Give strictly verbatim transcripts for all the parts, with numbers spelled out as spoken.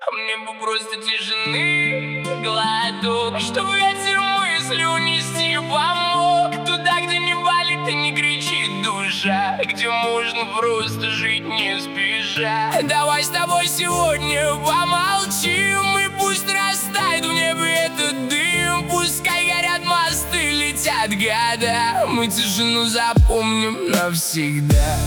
А мне бы просто тишины, глоток, чтобы ветер мысли унести помог. Туда, где не болит и не кричит душа, где можно просто жить не спеша. Давай с тобой сегодня помолчим, и пусть растает в небе этот дым. Пускай горят мосты, летят года, мы тишину запомним навсегда.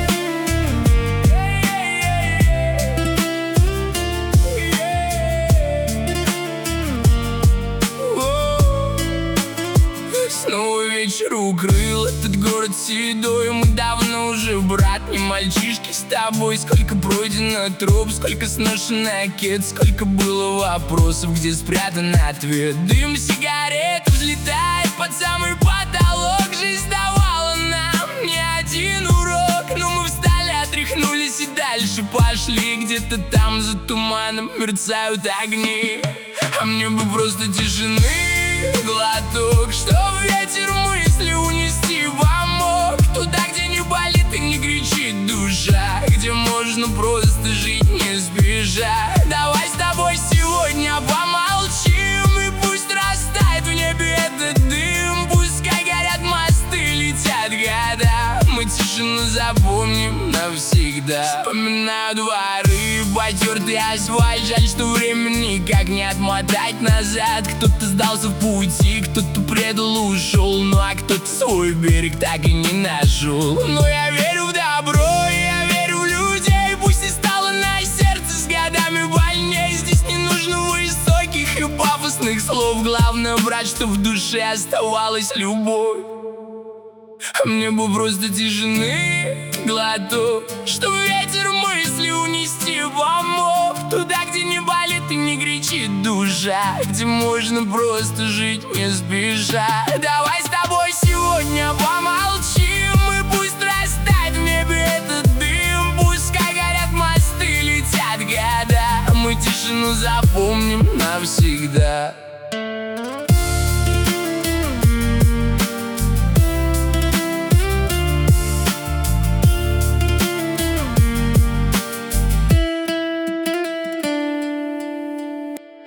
Снова вечер укрыл этот город седой. Мы давно уже, брат, не мальчишки с тобой. Сколько пройдено троп, сколько сношено кет, сколько было вопросов, где спрятан ответ. Дым сигарет взлетает под самый потолок. Жизнь давала нам не один урок, но мы встали, отряхнулись и дальше пошли. Где-то там за туманом мерцают огни, а мне бы просто тишины, глоток, чтобы ветер мысли унести помог. Туда, где не болит и не кричит душа, где можно просто жить не спеша. Давай с тобой сегодня помолчим, и пусть растает в небе этот дым. Пускай горят мосты, летят года, мы тишину запомним навсегда. Вспоминаю дворы, потертый асфальт. Жаль, что время никак не отмотать назад. Кто-то сдался в пути, кто-то предал, ушел, ну а кто-то свой берег так и не нашел. Но я верю в добро, я верю в людей. Пусть и стало на сердце с годами больней. Здесь не нужно высоких и пафосных слов. Главное, брат, что в душе оставалась любовь. А мне бы просто тишины, глоток, чтобы ветер мысли унести помог. Туда, где не болит и не кричит душа, где можно просто жить не спеша. Давай с тобой сегодня помолчим, и пусть растает в небе этот дым. Пускай горят мосты, летят года, мы тишину запомним навсегда.